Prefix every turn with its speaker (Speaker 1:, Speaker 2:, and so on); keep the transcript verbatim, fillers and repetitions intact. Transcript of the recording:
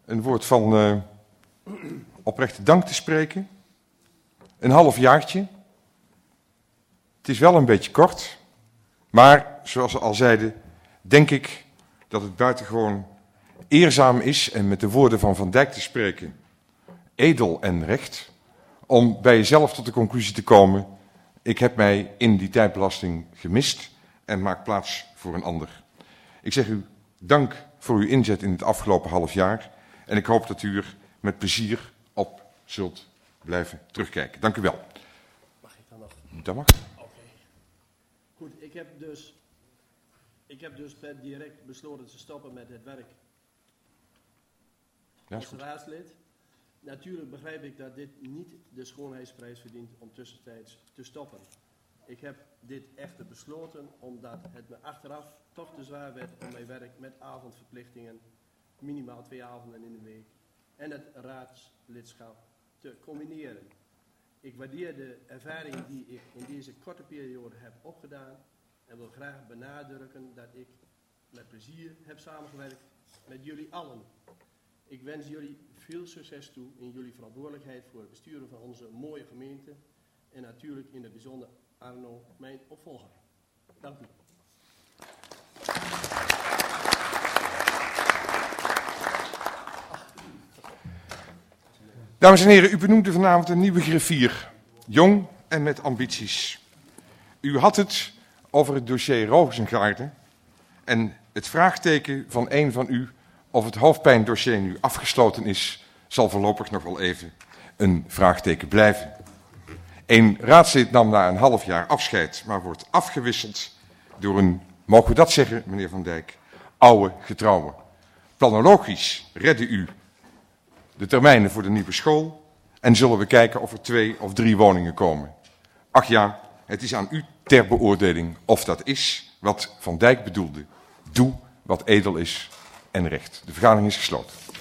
Speaker 1: een woord van uh, oprechte dank te spreken. Een half jaartje. Het is wel een beetje kort, maar zoals we al zeiden, denk ik dat het buitengewoon eerzaam is, en met de woorden van Van Dijk te spreken, edel en recht, om bij jezelf tot de conclusie te komen: ik heb mij in die tijdbelasting gemist en maak plaats voor een ander. Ik zeg u dank voor uw inzet in het afgelopen half jaar en ik hoop dat u er met plezier op zult blijven terugkijken. Dank u wel.
Speaker 2: Mag ik dan nog?
Speaker 1: Dat mag.
Speaker 2: Oké. Goed, ik heb dus, ik heb dus per direct besloten te stoppen met het werk
Speaker 1: Ja,
Speaker 2: als raadslid. Natuurlijk begrijp ik dat dit niet de schoonheidsprijs verdient om tussentijds te stoppen. Ik heb dit echter besloten omdat het me achteraf toch te zwaar werd om mijn werk met avondverplichtingen, minimaal twee avonden in de week, en het raadslidschap te combineren. Ik waardeer de ervaring die ik in deze korte periode heb opgedaan en wil graag benadrukken dat ik met plezier heb samengewerkt met jullie allen. Ik wens jullie veel succes toe in jullie verantwoordelijkheid voor het besturen van onze mooie gemeente en natuurlijk in het bijzonder Arno, mijn opvolger. Dank u.
Speaker 1: Dames en heren, u benoemde vanavond een nieuwe griffier. Jong en met ambities. U had het over het dossier Rozengaarden en het vraagteken van een van u of het hoofdpijndossier nu afgesloten is, zal voorlopig nog wel even een vraagteken blijven. Een raadslid nam na een half jaar afscheid, maar wordt afgewisseld door een, mogen we dat zeggen, meneer Van Dijk, oude getrouwe. Planologisch redde u de termijnen voor de nieuwe school en zullen we kijken of er twee of drie woningen komen. Ach ja, het is aan u ter beoordeling of dat is wat Van Dijk bedoelde. Doe wat edel is en recht. De vergadering is gesloten.